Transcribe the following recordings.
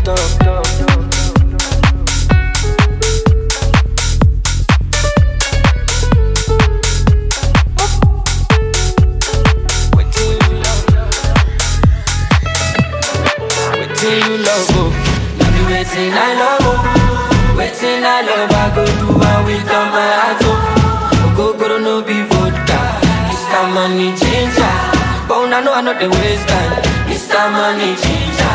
you love, oh. Now be waiting I love, oh. Waiting I love, I go do one with all my heart, oh. Go no be vodka. Mr. Money Ginger. But I know I know the waste time. Mr. Money Ginger.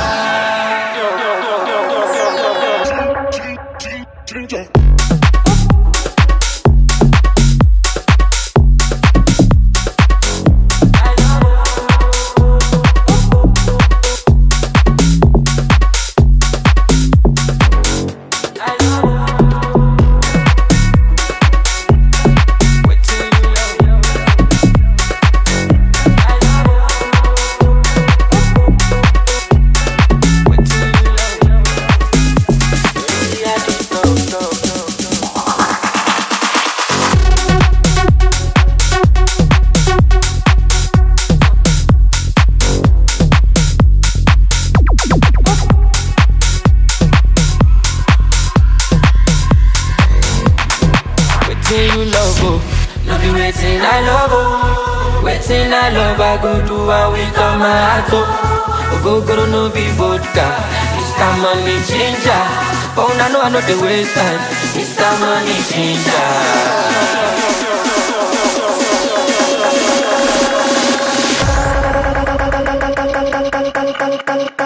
You love, oh. No be waiting I love, oh. Waiting I love, I go do one with all my heart, oh. Go no be vodka. Mr. Money Ginger. But I know the waste time. Mr. Money Ginger.